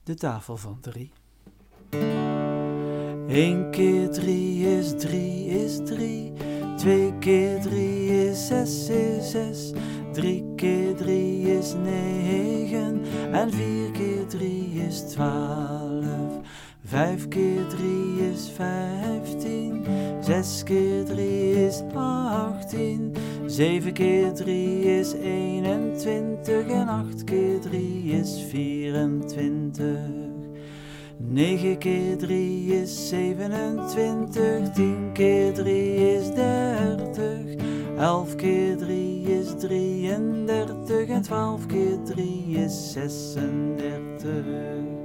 de tafel van 3. 1 keer 3 is 3 is 3. 2 keer 3 is 6 is 6. 3 keer 3 is 9. En 4 keer 3 is 12. 5 keer 3 is 15. 6 keer 3 is 18. 7 keer 3 is 21. En 8 keer 3 is 24. 9 keer 3 is 27. 10 keer 3 is 30. 11 keer 3 is 33. En 12 keer 3 is 36.